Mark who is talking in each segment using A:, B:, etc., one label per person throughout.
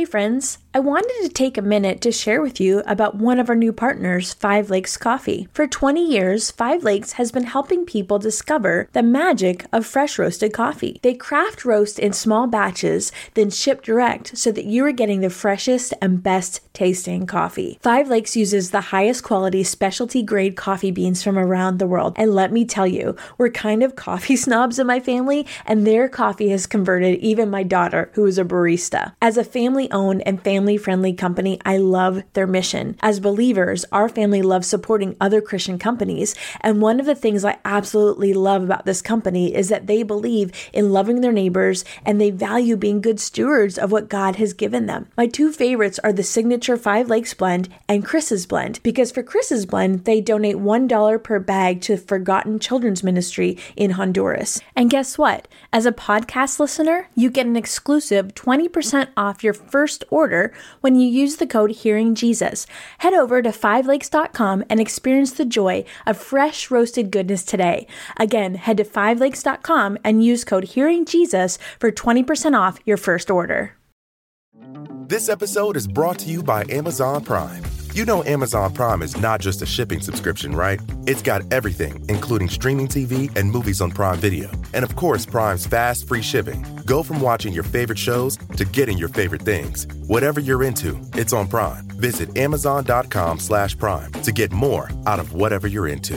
A: Hey friends, I wanted to take a minute to share with you about one of our new partners, Five Lakes Coffee. For 20 years, Five Lakes has been helping people discover the magic of fresh roasted coffee. They craft roast in small batches, then ship direct so that you are getting the freshest and best tasting coffee. Five Lakes uses the highest quality specialty grade coffee beans from around the world. And let me tell you, we're kind of coffee snobs in my family, and their coffee has converted even my daughter, who is a barista. As a family-owned and family-friendly company, I love their mission. As believers, our family loves supporting other Christian companies, and one of the things I absolutely love about this company is that they believe in loving their neighbors, and they value being good stewards of what God has given them. My two favorites are the signature Five Lakes blend and Chris's blend, because for Chris's blend, they donate $1 per bag to Forgotten Children's Ministry in Honduras. And guess what? As a podcast listener, you get an exclusive 20% off your first order when you use the code HearingJesus. Head over to fivelakes.com and experience the joy of fresh roasted goodness today. Again, head to fivelakes.com and use code HearingJesus for 20% off your first order.
B: This episode is brought to you by Amazon Prime. You know Amazon Prime is not just a shipping subscription, right? It's got everything, including streaming TV and movies on Prime Video. And of course, Prime's fast, free shipping. Go from watching your favorite shows to getting your favorite things. Whatever you're into, it's on Prime. Visit amazon.com/Prime to get more out of whatever you're into.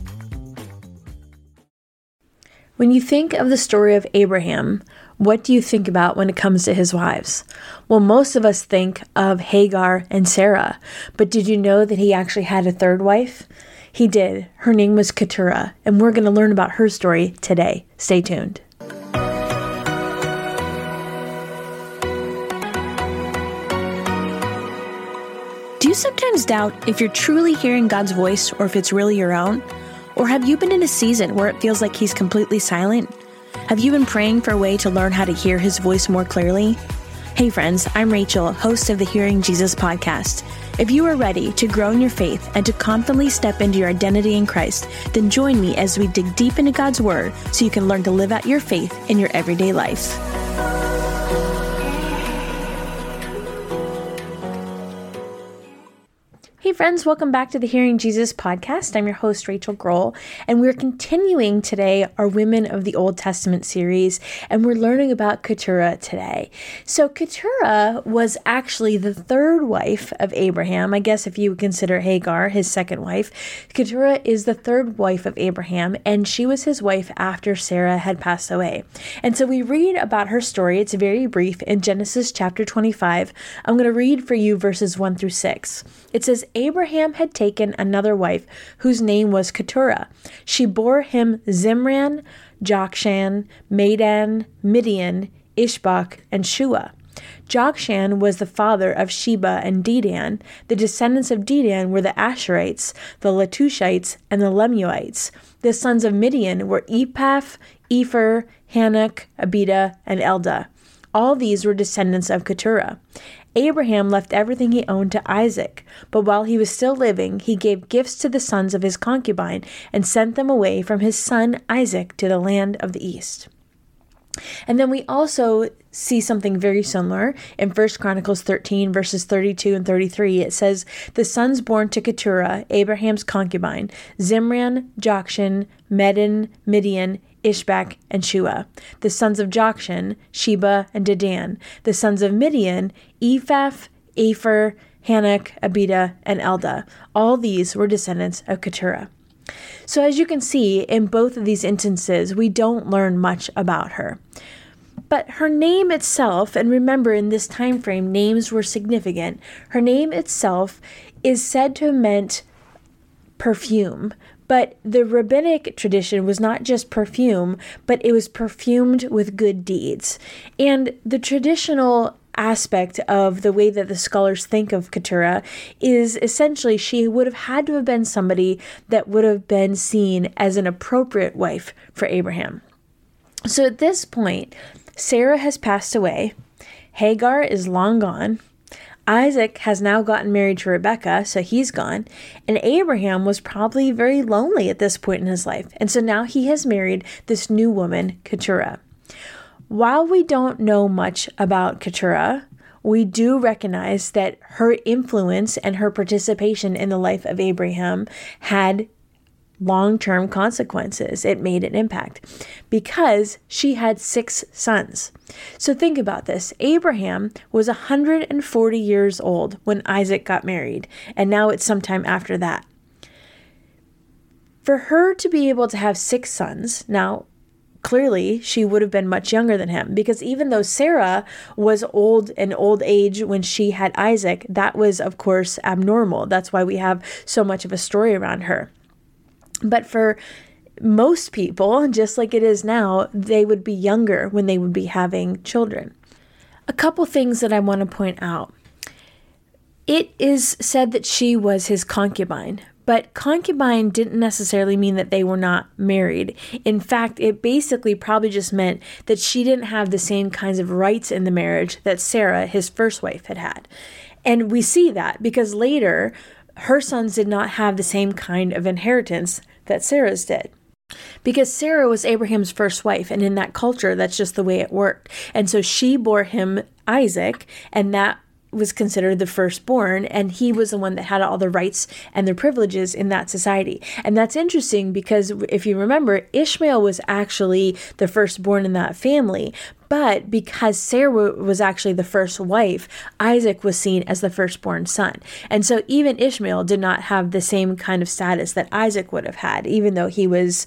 A: When you think of the story of Abraham, what do you think about when it comes to his wives? Well, most of us think of Hagar and Sarah, but did you know that he actually had a third wife? He did. Her name was Keturah, and we're going to learn about her story today. Stay tuned. Do you sometimes doubt if you're truly hearing God's voice or if it's really your own? Or have you been in a season where it feels like He's completely silent? Have you been praying for a way to learn how to hear His voice more clearly? Hey friends, I'm Rachel, host of the Hearing Jesus podcast. If you are ready to grow in your faith and to confidently step into your identity in Christ, then join me as we dig deep into God's Word so you can learn to live out your faith in your everyday life. Hey friends, welcome back to the Hearing Jesus podcast. I'm your host, Rachel Grohl, and we're continuing today our Women of the Old Testament series, and we're learning about Keturah today. So Keturah was actually the third wife of Abraham. I guess if you would consider Hagar his second wife, Keturah is the third wife of Abraham, and she was his wife after Sarah had passed away. And so we read about her story. It's very brief in Genesis chapter 25. I'm going to read for you verses 1 through 6. It says, Abraham had taken another wife whose name was Keturah. She bore him Zimran, Jokshan, Medan, Midian, Ishbak, and Shua. Jokshan was the father of Sheba and Dedan. The descendants of Dedan were the Asherites, the Letushites, and the Lemuites. The sons of Midian were Ephah, Epher, Hanok, Abida, and Eldah. All these were descendants of Keturah. Abraham left everything he owned to Isaac, but while he was still living, he gave gifts to the sons of his concubine and sent them away from his son Isaac to the land of the east. And then we also see something very similar in 1 Chronicles 13, verses 32 and 33. It says, the sons born to Keturah, Abraham's concubine, Zimran, Jokshan, Medan, Midian, Ishbak, and Shua. The sons of Jokshan, Sheba, and Dedan. The sons of Midian, Ephah, Epher, Hanok, Abida, and Eldah. All these were descendants of Keturah. So as you can see, in both of these instances, we don't learn much about her. But her name itself, and remember in this time frame, names were significant. Her name itself is said to have meant perfume. But the rabbinic tradition was not just perfume, but it was perfumed with good deeds. And the traditional aspect of the way that the scholars think of Keturah is essentially she would have had to have been somebody that would have been seen as an appropriate wife for Abraham. So at this point, Sarah has passed away. Hagar is long gone. Isaac has now gotten married to Rebekah, so he's gone. And Abraham was probably very lonely at this point in his life. And so now he has married this new woman, Keturah. While we don't know much about Keturah, we do recognize that her influence and her participation in the life of Abraham had long-term consequences. It made an impact because she had 6 sons. So think about this. Abraham was 140 years old when Isaac got married, and now it's sometime after that. For her to be able to have 6 sons, now clearly she would have been much younger than him, because even though Sarah was old age when she had Isaac, that was of course abnormal. That's why we have so much of a story around her. But for most people, just like it is now, they would be younger when they would be having children. A couple things that I want to point out. It is said that she was his concubine, but concubine didn't necessarily mean that they were not married. In fact, it basically probably just meant that she didn't have the same kinds of rights in the marriage that Sarah, his first wife, had had. And we see that because later, her sons did not have the same kind of inheritance that Sarah's did. Because Sarah was Abraham's first wife, and in that culture, that's just the way it worked. And so she bore him Isaac, and that was considered the firstborn, and he was the one that had all the rights and the privileges in that society. And that's interesting because if you remember, Ishmael was actually the firstborn in that family, but because Sarah was actually the first wife, Isaac was seen as the firstborn son. And so even Ishmael did not have the same kind of status that Isaac would have had, even though he was,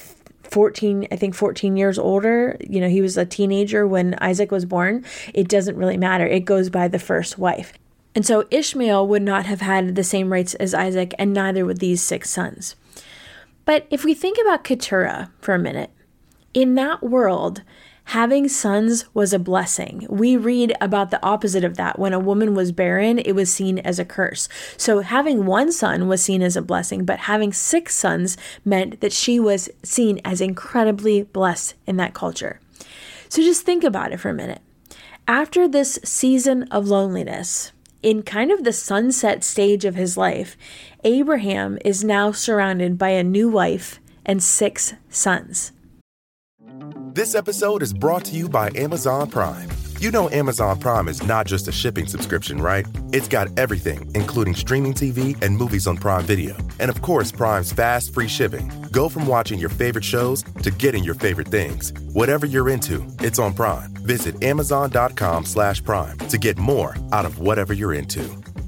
A: 14 years older. He was a teenager when Isaac was born. It doesn't really matter. It goes by the first wife. And so Ishmael would not have had the same rights as Isaac, and neither would these 6 sons. But if we think about Keturah for a minute, in that world, having sons was a blessing. We read about the opposite of that. When a woman was barren, it was seen as a curse. So having 1 son was seen as a blessing, but having 6 sons meant that she was seen as incredibly blessed in that culture. So just think about it for a minute. After this season of loneliness, in kind of the sunset stage of his life, Abraham is now surrounded by a new wife and 6 sons.
B: This episode is brought to you by Amazon Prime. You know Amazon Prime is not just a shipping subscription, right? It's got everything, including streaming TV and movies on Prime Video. And of course, Prime's fast, free shipping. Go from watching your favorite shows to getting your favorite things. Whatever you're into, it's on Prime. Visit Amazon.com/Prime to get more out of whatever you're into.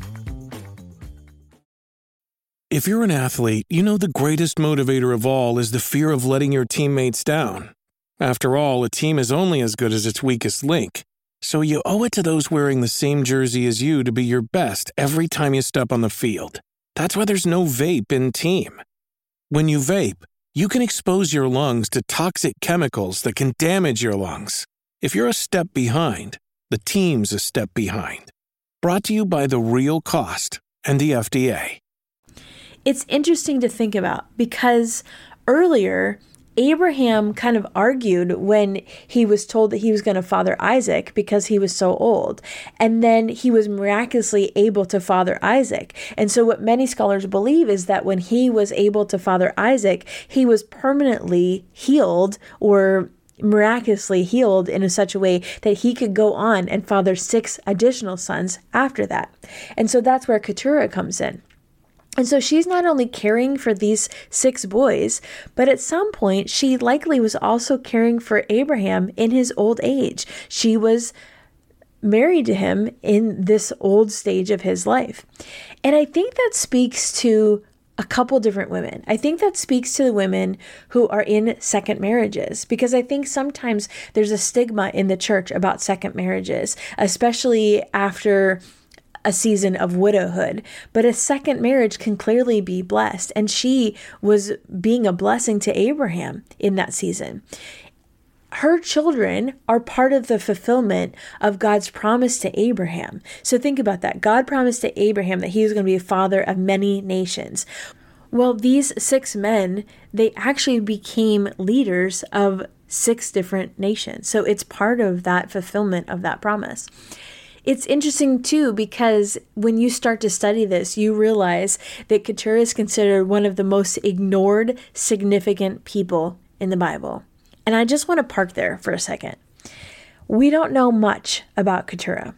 C: If you're an athlete, you know the greatest motivator of all is the fear of letting your teammates down. After all, a team is only as good as its weakest link. So you owe it to those wearing the same jersey as you to be your best every time you step on the field. That's why there's no vape in team. When you vape, you can expose your lungs to toxic chemicals that can damage your lungs. If you're a step behind, the team's a step behind. Brought to you by The Real Cost and the FDA.
A: It's interesting to think about because earlier, Abraham kind of argued when he was told that he was going to father Isaac because he was so old. And then he was miraculously able to father Isaac. And so what many scholars believe is that when he was able to father Isaac, he was permanently healed or miraculously healed in such a way that he could go on and father 6 additional sons after that. And so that's where Keturah comes in. And so she's not only caring for these 6 boys, but at some point she likely was also caring for Abraham in his old age. She was married to him in this old stage of his life. And I think that speaks to a couple different women. I think that speaks to the women who are in second marriages, because I think sometimes there's a stigma in the church about second marriages, especially after a season of widowhood. But a second marriage can clearly be blessed. And she was being a blessing to Abraham in that season. Her children are part of the fulfillment of God's promise to Abraham. So think about that. God promised to Abraham that he was going to be a father of many nations. Well, these 6 men, they actually became leaders of 6 different nations. So it's part of that fulfillment of that promise. It's interesting too, because when you start to study this, you realize that Keturah is considered one of the most ignored, significant people in the Bible. And I just want to park there for a second. We don't know much about Keturah.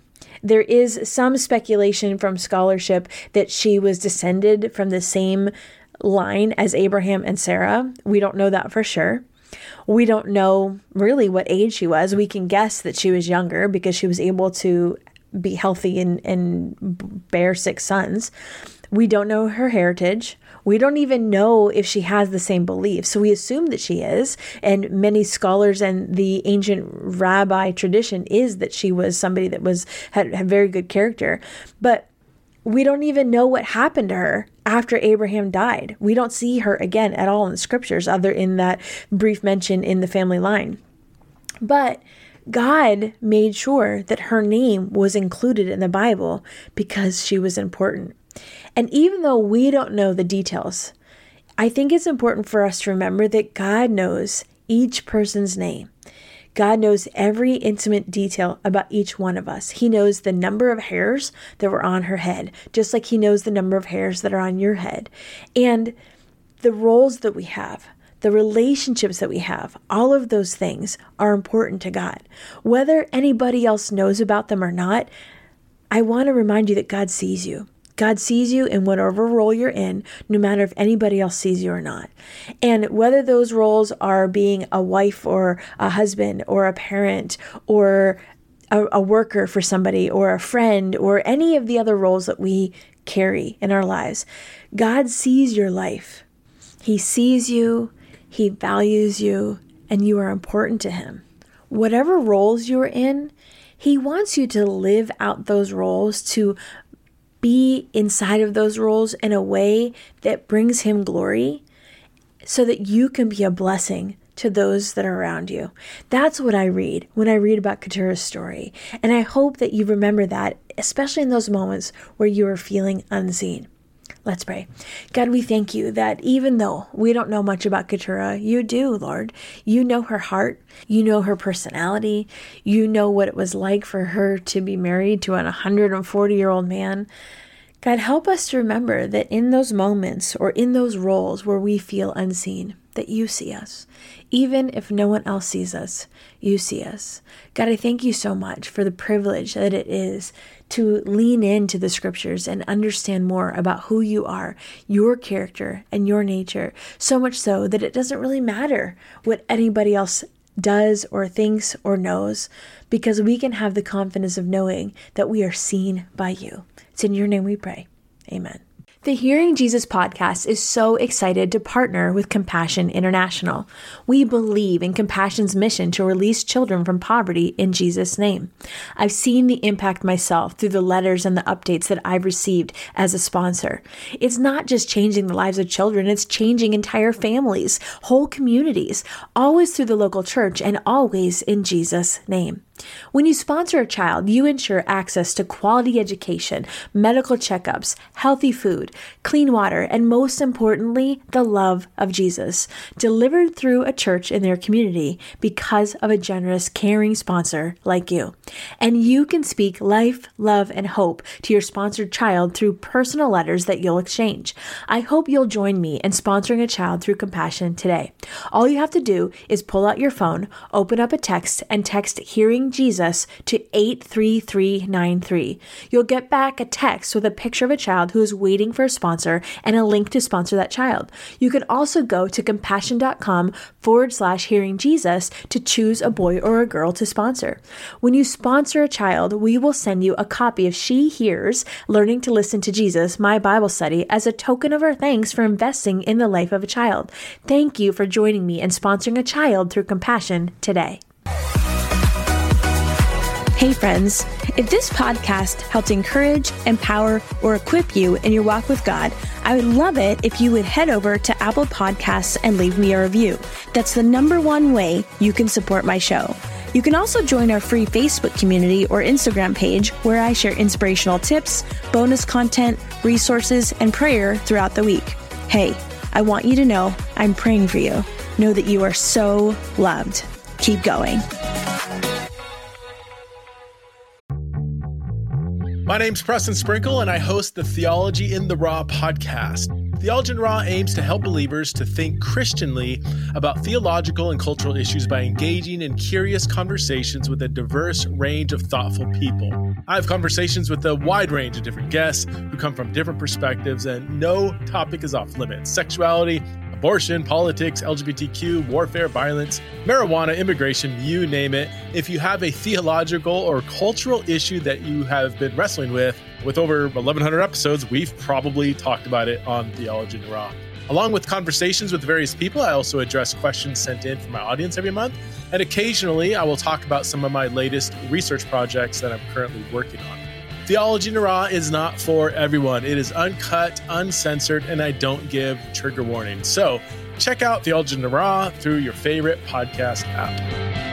A: There is some speculation from scholarship that she was descended from the same line as Abraham and Sarah. We don't know that for sure. We don't know really what age she was. We can guess that she was younger because she was able to be healthy and bear 6 sons. We don't know her heritage. We don't even know if she has the same beliefs. So we assume that she is. And many scholars and the ancient rabbi tradition is that she was somebody that had very good character. But we don't even know what happened to her after Abraham died. We don't see her again at all in the scriptures, other than that brief mention in the family line. But God made sure that her name was included in the Bible because she was important. And even though we don't know the details, I think it's important for us to remember that God knows each person's name. God knows every intimate detail about each one of us. He knows the number of hairs that were on her head, just like he knows the number of hairs that are on your head. And the roles that we have, the relationships that we have, all of those things are important to God. Whether anybody else knows about them or not, I want to remind you that God sees you. God sees you in whatever role you're in, no matter if anybody else sees you or not. And whether those roles are being a wife or a husband or a parent or a worker for somebody or a friend or any of the other roles that we carry in our lives, God sees your life. He sees you, he values you, and you are important to him. Whatever roles you're in, he wants you to live out those roles, to be inside of those roles in a way that brings him glory so that you can be a blessing to those that are around you. That's what I read when I read about Ketura's story. And I hope that you remember that, especially in those moments where you are feeling unseen. Let's pray. God, we thank you that even though we don't know much about Keturah, you do, Lord. You know her heart. You know her personality. You know what it was like for her to be married to an 140-year-old man. God, help us to remember that in those moments or in those roles where we feel unseen, that you see us. Even if no one else sees us, you see us. God, I thank you so much for the privilege that it is to lean into the scriptures and understand more about who you are, your character and your nature, so much so that it doesn't really matter what anybody else does or thinks or knows, because we can have the confidence of knowing that we are seen by you. It's in your name we pray. Amen. The Hearing Jesus podcast is so excited to partner with Compassion International. We believe in Compassion's mission to release children from poverty in Jesus' name. I've seen the impact myself through the letters and the updates that I've received as a sponsor. It's not just changing the lives of children, it's changing entire families, whole communities, always through the local church and always in Jesus' name. When you sponsor a child, you ensure access to quality education, medical checkups, healthy food, clean water, and most importantly, the love of Jesus, delivered through a church in their community because of a generous, caring sponsor like you. And you can speak life, love, and hope to your sponsored child through personal letters that you'll exchange. I hope you'll join me in sponsoring a child through Compassion today. All you have to do is pull out your phone, open up a text, and text Hearing Jesus to 83393. You'll get back a text with a picture of a child who is waiting for a sponsor and a link to sponsor that child. You can also go to compassion.com/Hearing Jesus to choose a boy or a girl to sponsor. When you sponsor a child, we will send you a copy of She Hears, Learning to Listen to Jesus, my Bible study, as a token of our thanks for investing in the life of a child. Thank you for joining me and sponsoring a child through Compassion today. Hey friends, if this podcast helped encourage, empower, or equip you in your walk with God, I would love it if you would head over to Apple Podcasts and leave me a review. That's the #1 way you can support my show. You can also join our free Facebook community or Instagram page where I share inspirational tips, bonus content, resources, and prayer throughout the week. Hey, I want you to know I'm praying for you. Know that you are so loved. Keep going.
D: My name's Preston Sprinkle, and I host the Theology in the Raw podcast. Theology in the Raw aims to help believers to think Christianly about theological and cultural issues by engaging in curious conversations with a diverse range of thoughtful people. I have conversations with a wide range of different guests who come from different perspectives, and no topic is off limits. Sexuality, abortion, politics, LGBTQ, warfare, violence, marijuana, immigration, you name it. If you have a theological or cultural issue that you have been wrestling with over 1,100 episodes, we've probably talked about it on Theology in the Raw. Along with conversations with various people, I also address questions sent in from my audience every month. And occasionally, I will talk about some of my latest research projects that I'm currently working on. Theology in the Raw is not for everyone. It is uncut, uncensored, and I don't give trigger warnings. So check out Theology in the Raw through your favorite podcast app.